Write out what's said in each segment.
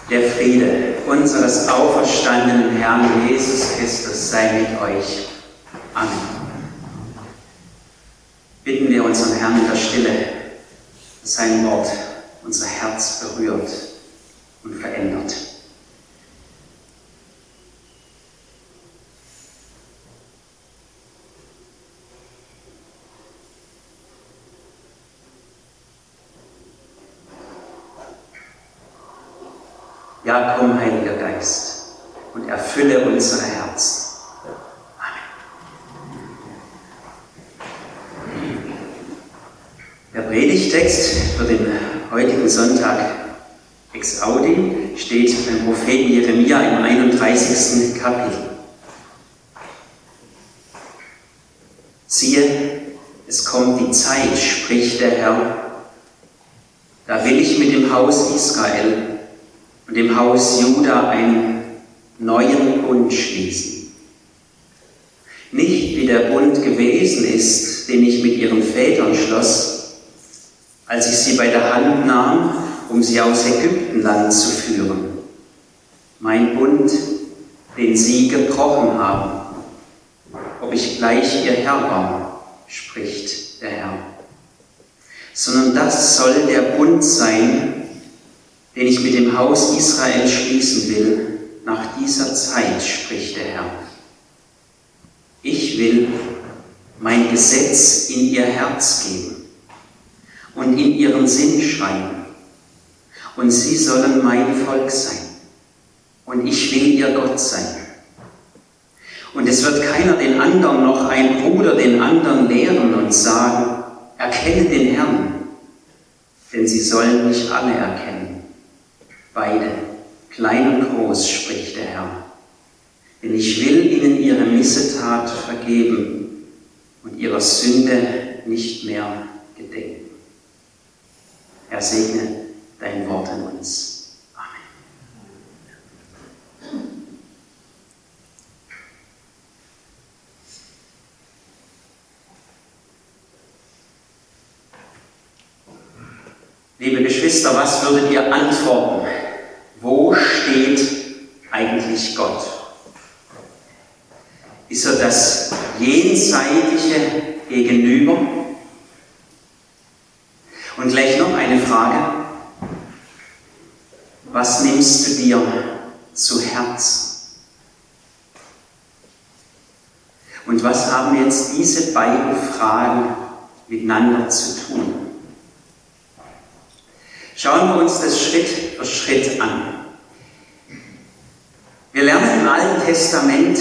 Der Friede unseres auferstandenen Herrn Jesus Christus sei mit euch. Amen. Bitten wir unseren Herrn in der Stille, dass sein Wort unser Herz berührt und verändert. Ja, komm, Heiliger Geist, und erfülle unsere Herzen. Amen. Der Predigtext für den heutigen Sonntag ex Audi steht beim Propheten Jeremia im 31. Kapitel. Siehe, es kommt die Zeit, spricht der Herr, da will ich mit dem Haus Israel und dem Haus Juda einen neuen Bund schließen. Nicht wie der Bund gewesen ist, den ich mit ihren Vätern schloss, als ich sie bei der Hand nahm, um sie aus Ägyptenland zu führen. Mein Bund, den sie gebrochen haben, ob ich gleich ihr Herr war, spricht der Herr. Sondern das soll der Bund sein, den ich mit dem Haus Israel schließen will, nach dieser Zeit, spricht der Herr. Ich will mein Gesetz in ihr Herz geben und in ihren Sinn schreiben, und sie sollen mein Volk sein, und ich will ihr Gott sein. Und es wird keiner den anderen, noch ein Bruder den anderen lehren und sagen, erkenne den Herrn, denn sie sollen mich alle erkennen. Beide, klein und groß, spricht der Herr. Denn ich will ihnen ihre Missetat vergeben und ihrer Sünde nicht mehr gedenken. Herr, segne dein Wort in uns. Amen. Liebe Geschwister, was würdet ihr antworten? Wo steht eigentlich Gott? Ist er das jenseitige Gegenüber? Und gleich noch eine Frage. Was nimmst du dir zu Herzen? Und was haben jetzt diese beiden Fragen miteinander zu tun? Schauen wir uns das Schritt für Schritt an. Wir lernen im Alten Testament,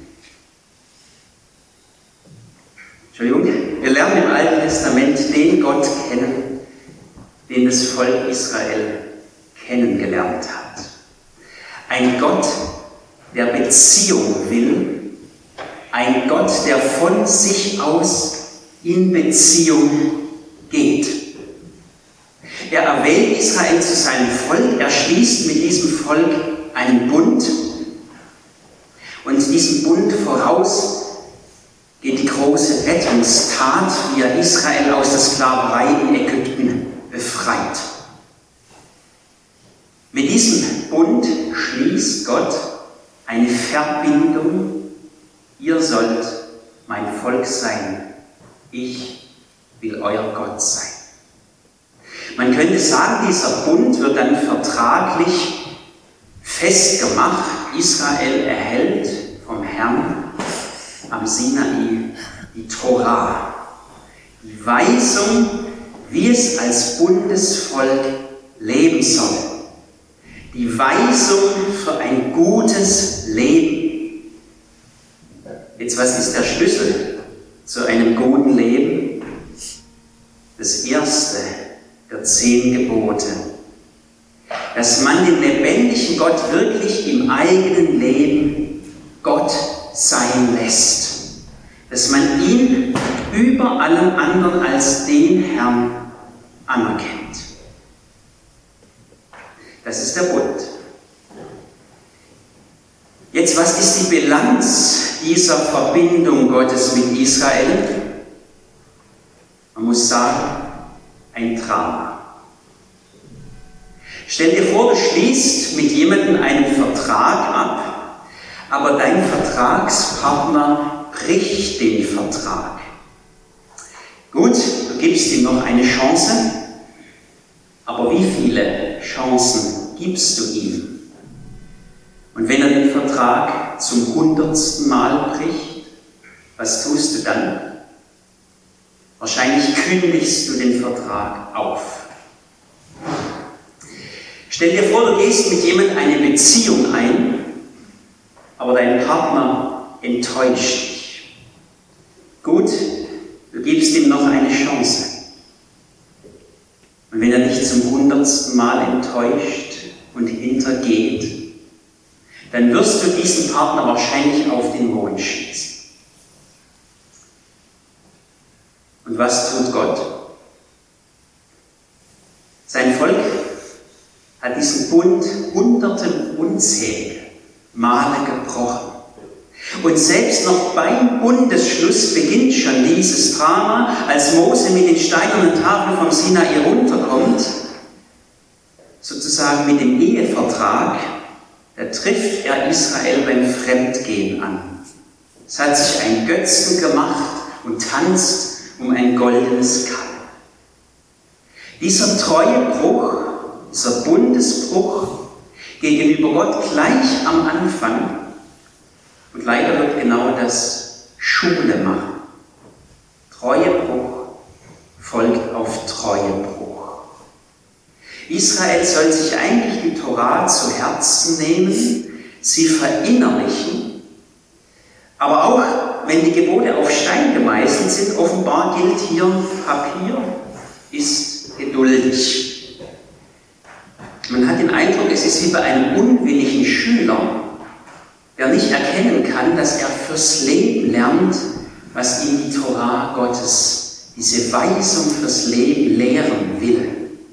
den Gott kennen, den das Volk Israel kennengelernt hat. Ein Gott, der Beziehung will, ein Gott, der von sich aus in Beziehung geht. Er erwählt Israel zu seinem Volk, er schließt mit diesem Volk einen Bund und diesem Bund voraus geht die große Rettungstat, wie er Israel aus der Sklaverei in Ägypten befreit. Mit diesem Bund schließt Gott eine Verbindung, ihr sollt mein Volk sein, ich will euer Gott sein. Man könnte sagen, dieser Bund wird dann vertraglich festgemacht. Israel erhält vom Herrn am Sinai die Torah, die Weisung, wie es als Bundesvolk leben soll. Die Weisung für ein gutes Leben. Jetzt, was ist der Schlüssel zu einem guten Leben? Das erste der 10 Gebote. Dass man den lebendigen Gott wirklich im eigenen Leben Gott sein lässt. Dass man ihn über allem anderen als den Herrn anerkennt. Das ist der Bund. Jetzt, was ist die Bilanz dieser Verbindung Gottes mit Israel? Man muss sagen, ein Drama. Stell dir vor, du schließt mit jemandem einen Vertrag ab, aber dein Vertragspartner bricht den Vertrag. Gut, du gibst ihm noch eine Chance, aber wie viele Chancen gibst du ihm? Und wenn er den Vertrag zum 100. Mal bricht, was tust du dann? Wahrscheinlich kündigst du den Vertrag auf. Stell dir vor, du gehst mit jemandem eine Beziehung ein, aber dein Partner enttäuscht dich. Gut, du gibst ihm noch eine Chance. Und wenn er dich zum 100. Mal enttäuscht und hintergeht, dann wirst du diesen Partner wahrscheinlich auf den Mond schießen. Und was tut Gott? Sein Volk hat diesen Bund hunderte unzählige Male gebrochen. Und selbst noch beim Bundesschluss beginnt schon dieses Drama, als Mose mit den steinernen Tafeln vom Sinai runterkommt, sozusagen mit dem Ehevertrag, da trifft er Israel beim Fremdgehen an. Es hat sich ein Götzen gemacht und tanzt um ein goldenes Kalb. Dieser Treuebruch, dieser Bundesbruch gegenüber Gott gleich am Anfang, und leider wird genau das Schule machen. Treuebruch folgt auf Treuebruch. Israel soll sich eigentlich die Tora zu Herzen nehmen, sie verinnerlichen, aber auch wenn die Gebote auf Stein gemeißelt sind, offenbar gilt hier, Papier ist geduldig. Man hat den Eindruck, es ist wie bei einem unwilligen Schüler, der nicht erkennen kann, dass er fürs Leben lernt, was ihm die Tora Gottes, diese Weisung fürs Leben lehren will.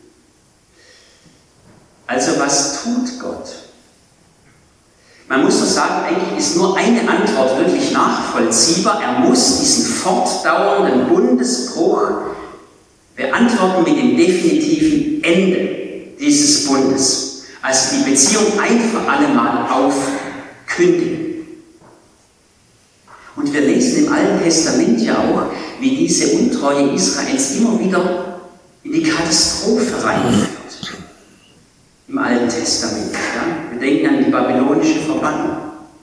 Also was tut Gott? Man muss doch sagen, eigentlich ist nur eine Antwort wirklich nachvollziehbar. Er muss diesen fortdauernden Bundesbruch beantworten mit dem definitiven Ende dieses Bundes. Also die Beziehung ein für alle Mal aufkündigen. Und wir lesen im Alten Testament ja auch, wie diese Untreue Israels immer wieder in die Katastrophe reinführt. Im Alten Testament. Ja? Wir denken an die babylonische Verbannung.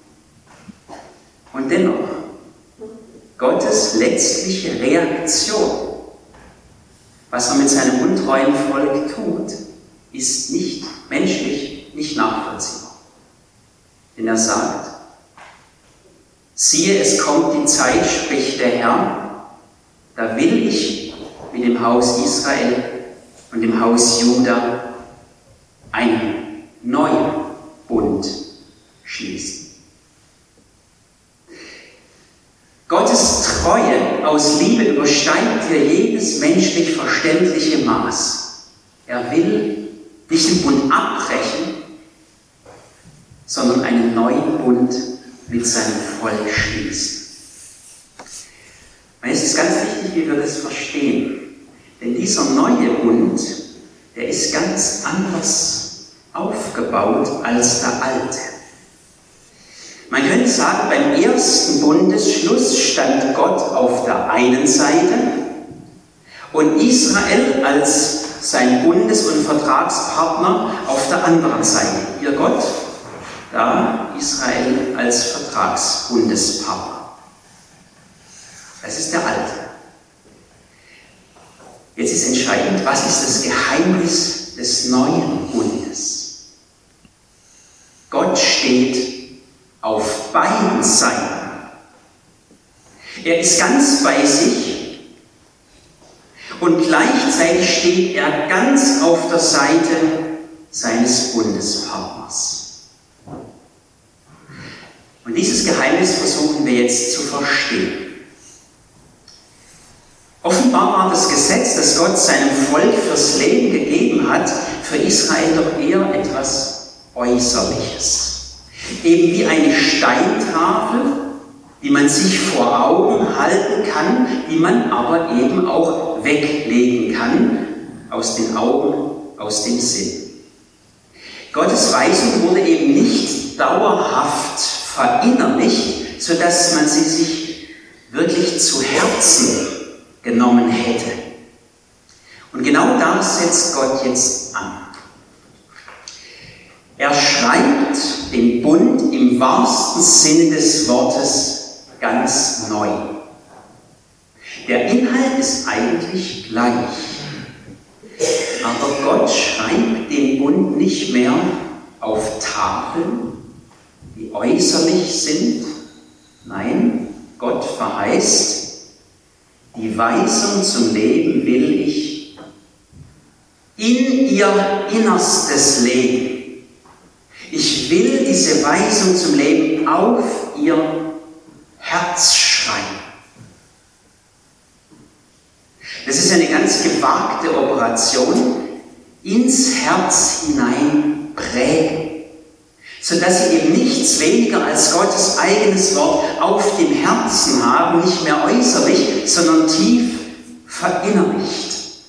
Und dennoch, Gottes letztliche Reaktion, was er mit seinem untreuen Volk tut, ist nicht menschlich, nicht nachvollziehbar. Denn er sagt, siehe, es kommt die Zeit, spricht der Herr, da will ich mit dem Haus Israel und dem Haus Juda einen neuen Bund schließen. Gottes Treue aus Liebe übersteigt hier jedes menschlich verständliche Maß. Er will nicht den Bund abbrechen, sondern einen neuen Bund mit seinem Volk schließen. Und es ist ganz wichtig, wie wir das verstehen. Denn dieser neue Bund, der ist ganz anders aufgebaut als der alte. Man könnte sagen, beim ersten Bundesschluss stand Gott auf der einen Seite und Israel als sein Bundes- und Vertragspartner auf der anderen Seite. Hier Gott, da Israel als Vertragsbundespartner. Das ist der alte. Jetzt ist entscheidend, was ist das Geheimnis des neuen Bundes? Gott steht auf beiden Seiten. Er ist ganz bei sich und gleichzeitig steht er ganz auf der Seite seines Bundespartners. Und dieses Geheimnis versuchen wir jetzt zu verstehen. Offenbar war das Gesetz, das Gott seinem Volk fürs Leben gegeben hat, für Israel doch eher etwas Äußerliches. Eben wie eine Steintafel, die man sich vor Augen halten kann, die man aber eben auch weglegen kann, aus den Augen, aus dem Sinn. Gottes Weisung wurde eben nicht dauerhaft verinnerlicht, sodass man sie sich wirklich zu Herzen genommen hätte. Und genau da setzt Gott jetzt an. Er schreibt den Bund im wahrsten Sinne des Wortes ganz neu. Der Inhalt ist eigentlich gleich. Aber Gott schreibt den Bund nicht mehr auf Tafeln, die äußerlich sind. Nein, Gott verheißt, die Weisung zum Leben will ich in ihr Innerstes legen. Ich will diese Weisung zum Leben auf ihr Herz schreiben. Das ist eine ganz gewagte Operation, ins Herz hinein prägen, sodass sie eben nichts weniger als Gottes eigenes Wort auf dem Herzen haben, nicht mehr äußerlich, sondern tief verinnerlicht.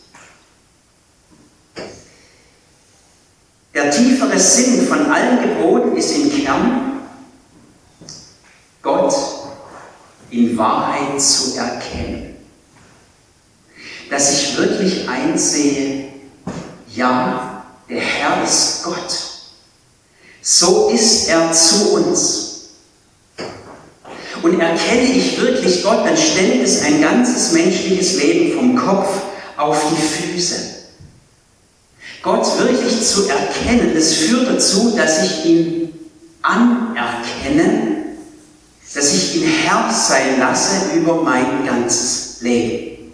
Der tiefere Sinn von allen Geboten ist im Kern, Gott in Wahrheit zu erkennen. Dass ich wirklich einsehe, ja, der Herr ist Gott. So ist er zu uns. Und erkenne ich wirklich Gott, dann stellt es ein ganzes menschliches Leben vom Kopf auf die Füße. Gott wirklich zu erkennen, das führt dazu, dass ich ihn anerkenne, dass ich ihn Herr sein lasse über mein ganzes Leben.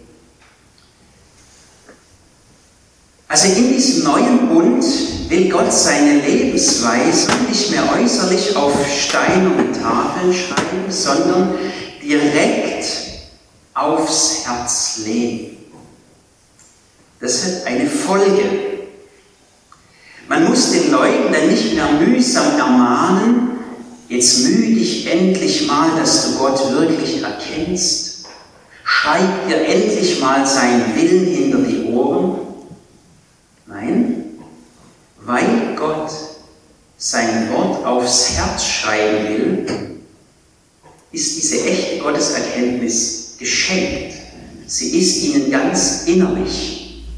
Also in diesem neuen Bund will Gott seine Lebensweise nicht mehr äußerlich auf Steine und Tafeln schreiben, sondern direkt aufs Herz legen. Das hat eine Folge. Man muss den Leuten dann nicht mehr mühsam ermahnen, jetzt mühe dich endlich mal, dass du Gott wirklich erkennst. Schreib dir endlich mal seinen Willen hinter die Ohren. Nein, weil Gott sein Wort aufs Herz schreiben will, ist diese echte Gotteserkenntnis geschenkt. Sie ist ihnen ganz innerlich.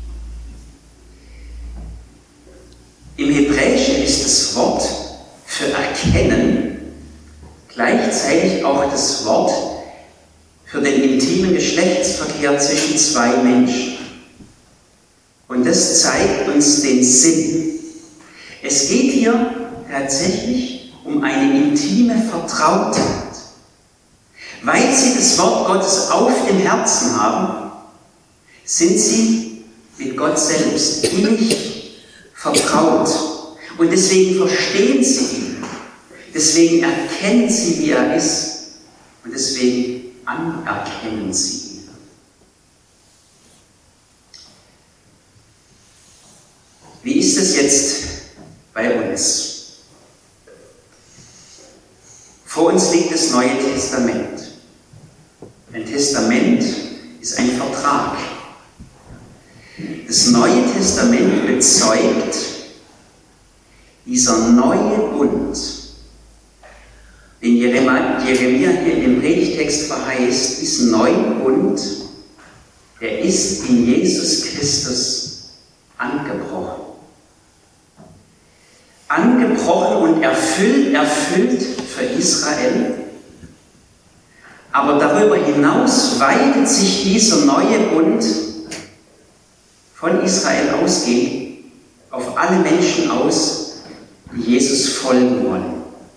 Im Hebräischen ist das Wort für erkennen gleichzeitig auch das Wort für den intimen Geschlechtsverkehr zwischen zwei Menschen. Und das zeigt uns den Sinn. Es geht hier tatsächlich um eine intime Vertrautheit. Weil sie das Wort Gottes auf dem Herzen haben, sind sie mit Gott selbst innig vertraut. Und deswegen verstehen sie ihn. Deswegen erkennen sie, wie er ist. Und deswegen anerkennen sie ihn. Wie ist es jetzt bei uns? Vor uns liegt das Neue Testament. Ein Testament ist ein Vertrag. Das Neue Testament bezeugt, dieser neue Bund, den Jeremia hier in dem Predigtext verheißt, diesen neuen Bund, der ist in Jesus Christus angebrochen. Angebrochen und erfüllt für Israel. Aber darüber hinaus weitet sich dieser neue Bund von Israel ausgehend auf alle Menschen aus, die Jesus folgen wollen.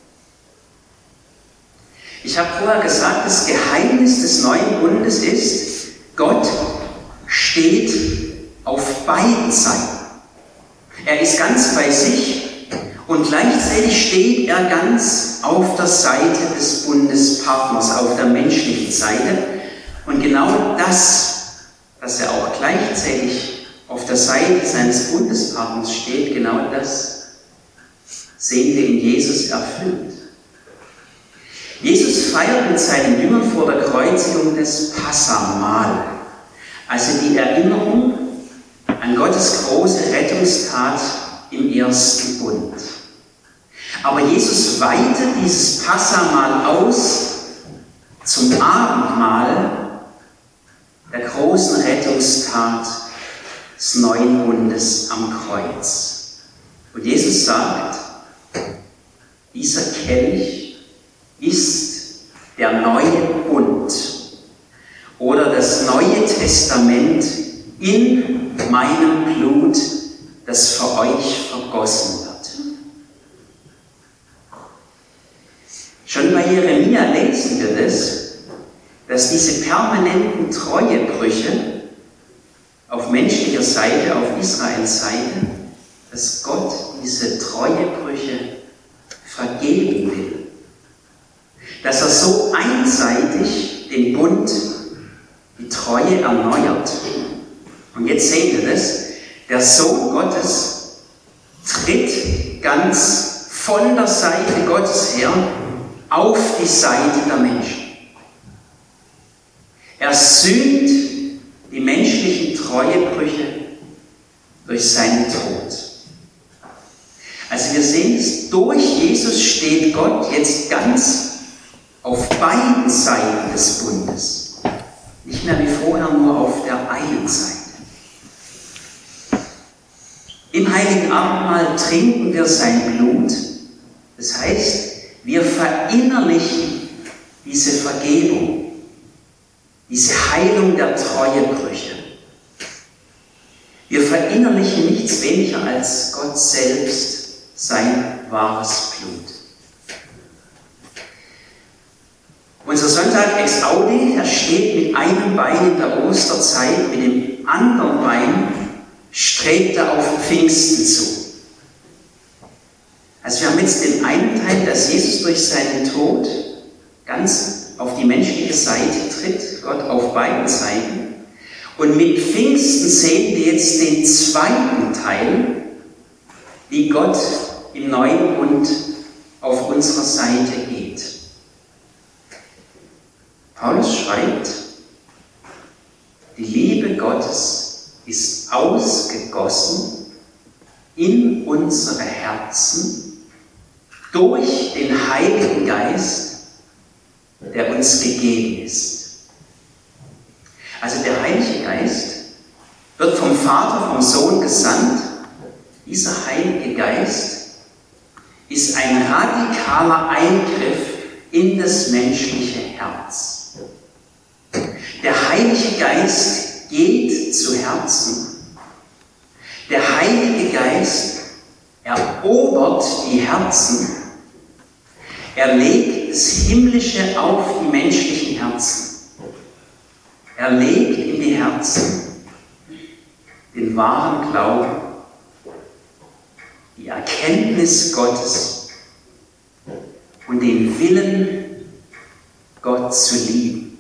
Ich habe vorher gesagt, das Geheimnis des neuen Bundes ist, Gott steht auf beiden Seiten. Er ist ganz bei sich und gleichzeitig steht er ganz auf der Seite des Bundespartners, auf der menschlichen Seite. Und genau das, dass er auch gleichzeitig auf der Seite seines Bundespartners steht, genau das sehen wir in Jesus erfüllt. Jesus feiert mit seinen Jüngern vor der Kreuzigung das Passahmahl, also die Erinnerung an Gottes große Rettungstat im ersten Bund. Aber Jesus weitet dieses Passamal aus zum Abendmahl der großen Rettungstat des neuen Bundes am Kreuz. Und Jesus sagt, dieser Kelch ist der neue Bund oder das Neue Testament in meinem Blut, das für euch vergossen wird. Schon bei Jeremia lesen wir das, dass diese permanenten Treuebrüche auf menschlicher Seite, auf Israels Seite, dass Gott diese Treuebrüche vergeben will. Dass er so einseitig den Bund, die Treue erneuert. Und jetzt sehen wir das, der Sohn Gottes tritt ganz von der Seite Gottes her auf die Seite der Menschen. Er sühnt die menschlichen Treuebrüche durch seinen Tod. Also wir sehen es, durch Jesus steht Gott jetzt ganz auf beiden Seiten des Bundes. Nicht mehr wie vorher nur auf der einen Seite. Im Heiligen Abendmahl trinken wir sein Blut. Das heißt, wir verinnerlichen diese Vergebung, diese Heilung der Treuebrüche. Wir verinnerlichen nichts weniger als Gott selbst, sein wahres Blut. Unser Sonntag ex Audi, er steht mit einem Bein in der Osterzeit, mit dem anderen Bein strebt er auf Pfingsten zu. Also wir haben jetzt den einen Teil, dass Jesus durch seinen Tod ganz auf die menschliche Seite tritt, Gott auf beiden Seiten. Und mit Pfingsten sehen wir jetzt den zweiten Teil, wie Gott im neuen Bund auf unserer Seite geht. Paulus schreibt, die Liebe Gottes ist ausgegossen in unsere Herzen durch den Heiligen Geist, der uns gegeben ist. Also der Heilige Geist wird vom Vater, vom Sohn gesandt. Dieser Heilige Geist ist ein radikaler Eingriff in das menschliche Herz. Der Heilige Geist geht zu Herzen. Der Heilige Geist erobert die Herzen. Er legt das Himmlische auf die menschlichen Herzen. Er legt in die Herzen den wahren Glauben, die Erkenntnis Gottes und den Willen, Gott zu lieben.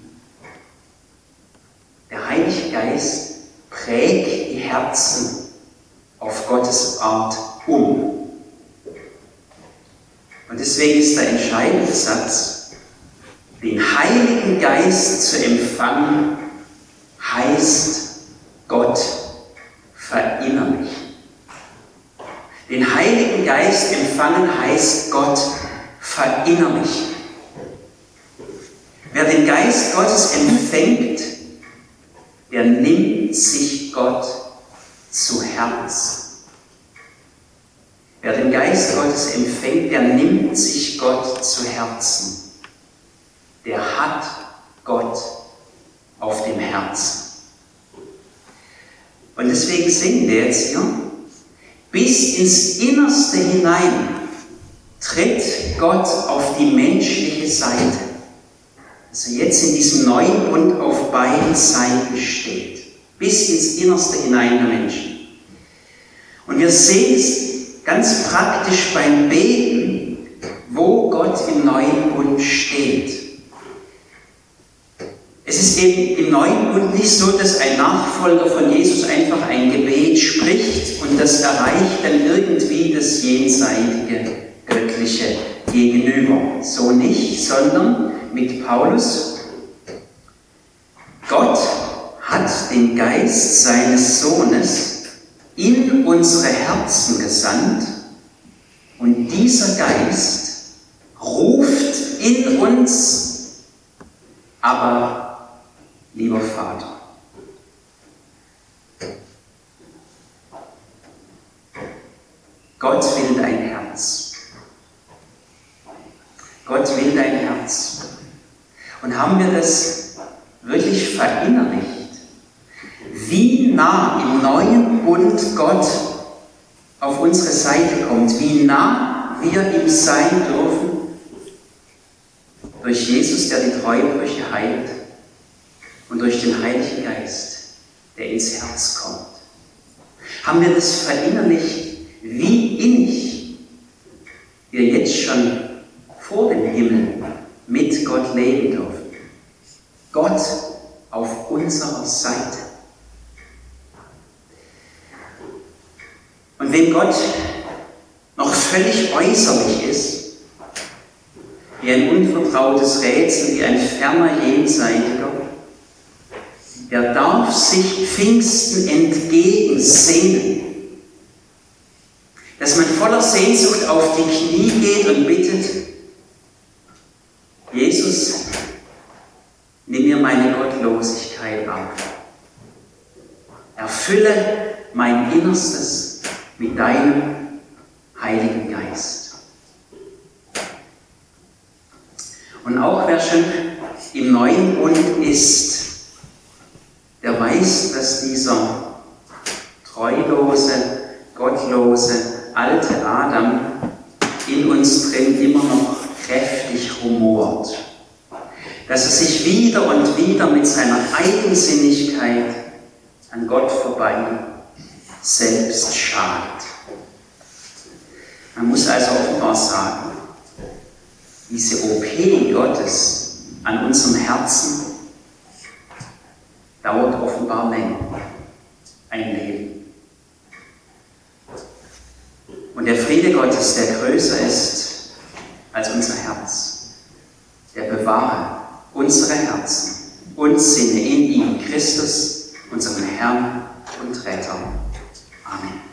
Der Heilige Geist prägt die Herzen auf Gottes Art um. Und deswegen ist der entscheidende Satz, den Heiligen Geist zu empfangen, heißt Gott verinnerlichen. Den Heiligen Geist empfangen heißt Gott verinnerlichen. Wer den Geist Gottes empfängt, der nimmt sich Gott zu Herzen. Wer den Geist Gottes empfängt, der nimmt sich Gott zu Herzen. Der hat Gott auf dem Herzen. Und deswegen singen wir jetzt hier, bis ins Innerste hinein tritt Gott auf die menschliche Seite. Also jetzt in diesem neuen Bund auf beiden Seiten steht. Bis ins Innerste hinein der Menschen. Und wir sehen es ganz praktisch beim Beten, wo Gott im neuen Bund steht. Es ist eben im neuen Bund nicht so, dass ein Nachfolger von Jesus einfach ein Gebet spricht und das erreicht dann irgendwie das jenseitige, göttliche Gegenüber. So nicht, sondern mit Paulus, Gott hat den Geist seines Sohnes in unsere Herzen gesandt und dieser Geist ruft in uns, aber lieber Vater. Gott will dein Herz. Gott will dein Herz. Und haben wir das wirklich verinnerlicht, wie nah im neuen Bund Gott auf unsere Seite kommt, wie nah wir ihm sein dürfen, durch Jesus, der die Treuebrüche heilt, und durch den Heiligen Geist, der ins Herz kommt. Haben wir das verinnerlicht, wie innig wir jetzt schon vor dem Himmel mit Gott leben dürfen. Gott auf unserer Seite. Und wem Gott noch völlig äußerlich ist, wie ein unvertrautes Rätsel, wie ein ferner Jenseitiger, der darf sich Pfingsten entgegensehnen, dass man voller Sehnsucht auf die Knie geht und bittet: Jesus, nimm mir meine Gottlosigkeit ab. Erfülle mein Innerstes mit deinem Heiligen Geist. Und auch wer schon im neuen Bund ist, der weiß, dass dieser treulose, gottlose, alte Adam in uns drin immer noch kräftig rumort. Dass er sich wieder und wieder mit seiner Eigensinnigkeit an Gott vorbei selbst schadet. Man muss also offenbar sagen, diese OP Gottes an unserem Herzen dauert offenbar länger, ein Leben. Und der Friede Gottes, der größer ist als unser Herz, der bewahre unsere Herzen und Sinne in ihm, Christus, unserem Herrn und Retter. Amen.